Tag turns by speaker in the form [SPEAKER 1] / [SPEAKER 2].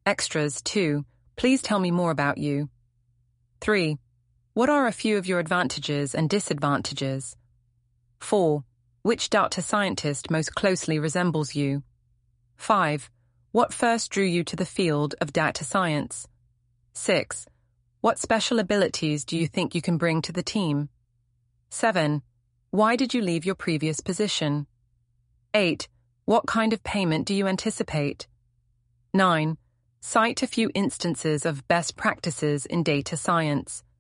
[SPEAKER 1] Extras 2. Please tell me more about you. 3. What are a few of your advantages and disadvantages? 4. Which data scientist most closely resembles you? 5. What first drew you to the field of data science? 6. What special abilities do you think you can bring to the team? 7. Why did you leave your previous position? 8. What kind of payment do you anticipate? 9. Cite a few instances of best practices in data science.